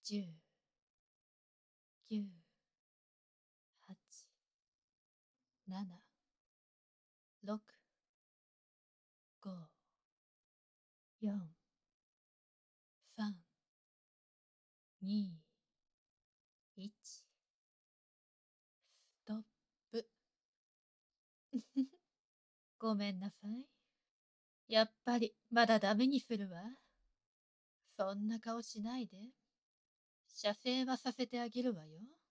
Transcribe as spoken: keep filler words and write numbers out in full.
じゅう、きゅう、はち、なな、ろく、ご、よん、さん、に、いち、ストップ。ごめんなさい。やっぱりまだダメにするわ。そんな顔しないで。射精はさせてあげるわよ。